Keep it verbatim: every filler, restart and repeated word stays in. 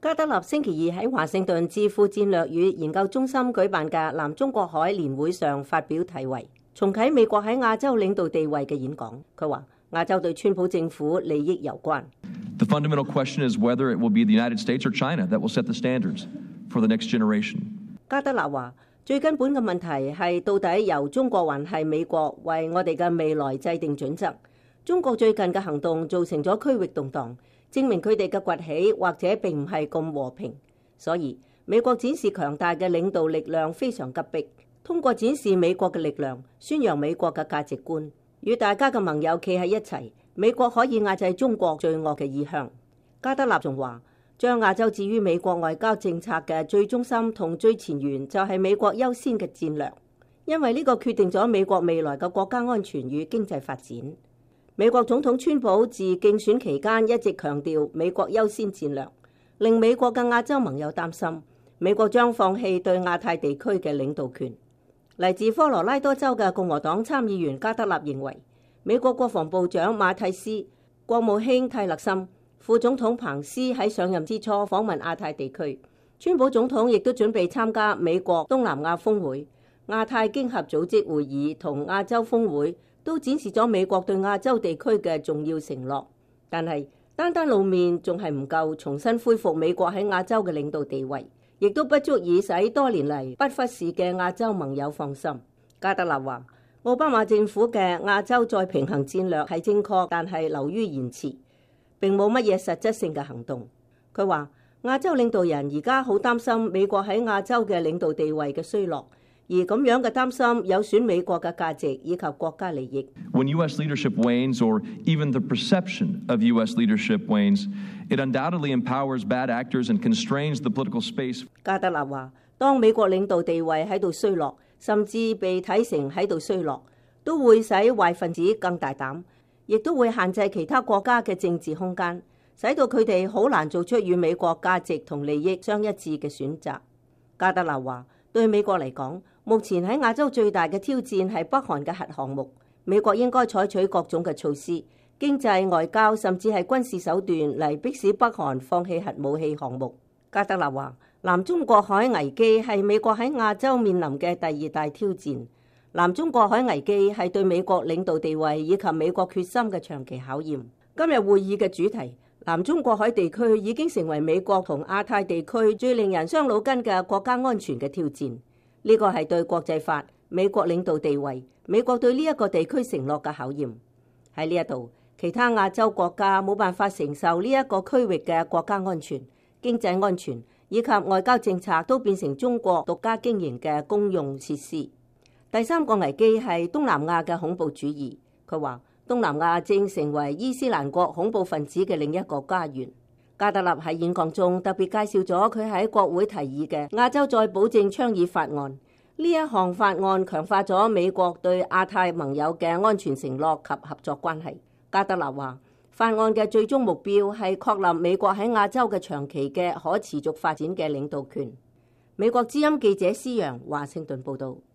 加德納星期二喺華盛頓智庫戰略與研究中心舉辦嘅南中國海年會上發表題為《重啟美國喺亞洲領導地位》嘅演講。佢話亞洲對川普政府利益有關。 The fundamental question is whether it will be the United States or China that will set the standards for the next generation. 加德納話最根本嘅問題係到底由中國還係美國為我哋嘅未來制定準則。中國最近嘅行動造成咗區域動盪，證明佢哋嘅崛起或者並唔係咁和平，所以美國展示強大嘅領導力量非常急迫，通過展示美國嘅力量，宣揚美國嘅價值觀，與大家嘅盟友企喺一齊，美國可以壓制中國罪惡嘅意向。加德納仲話，將亞洲置於美國外交政策嘅最中心同最前沿就係美國優先嘅戰略，因為呢個決定咗美國未來嘅國家安全與經濟發展。美國總統川普自競選期間一直強調美國優先戰略，令美國嘅亞洲盟友擔心美國將放棄對亞太地區嘅領導權。嚟自科羅拉多州嘅共和黨參議員加德納認為，美國國防部長馬蒂斯、國務卿蒂勒森、副總統彭斯喺上任之初訪問亞太地區，川普總統亦都準備參加美國東南亞峰會、亞太經合組織會議同亞洲峰會，都展示咗美國對亞洲地區嘅重要承諾。但係單單露面仲係唔夠，重新恢復美國喺亞洲嘅領導地位，亦都不足以使多年嚟不忽視嘅亞洲盟友放心。加德納話，奧巴馬政府嘅亞洲再平衡戰略係正確，但係流於言辭，並冇乜嘢實質性嘅行動。佢話亞洲領導人而家好擔心美國喺亞洲嘅領導地位嘅衰落，而咁樣嘅擔心有損美國嘅價值以及國家利益。 When U S leadership wanes, or even the perception of U S leadership wanes, it undoubtedly empowers bad actors and constrains the political space. 加德納話，當美國領導地位喺度衰落，甚至被睇成喺度衰落，都會使壞分子更大膽，亦都會限制其他國家嘅政治空間，使到佢哋好難做出與美國價值同利益相一致嘅選擇。加德納話，對美國嚟講，目前喺亞洲最大嘅挑戰係北韓嘅核項目，美國應該採取各種嘅措施，經濟、外交甚至係軍事手段嚟迫使北韓放棄核武器項目。加德納話，南中國海危機係美國喺亞洲面臨嘅第二大挑戰。南中國海危機係對美國領導地位以及美國決心嘅長期考驗。今日會議嘅主題，南中國海地區已經成為美國同亞太地區最令人傷腦筋嘅國家安全嘅挑戰。呢個係對國際法、美國領導地位、美國對呢一個地區承諾嘅考驗。喺呢一度，其他亞洲國家冇辦法承受呢一個區域嘅國家安全、經濟安全以及外交政策都變成中國獨家經營嘅公用設施。第三個危機係東南亞嘅恐怖主義。佢話東南亞正成為伊斯蘭國恐怖分子嘅另一個家園。加德納喺演講中特別介紹咗佢喺國會提議嘅亞洲再保證倡議法案。呢一項法案強化咗美國對亞太盟友嘅安全承諾及合作關係。加德納話，法案嘅最終目標係確立美國喺亞洲嘅長期嘅可持續發展嘅領導權。美國之音記者施洋華盛頓報道。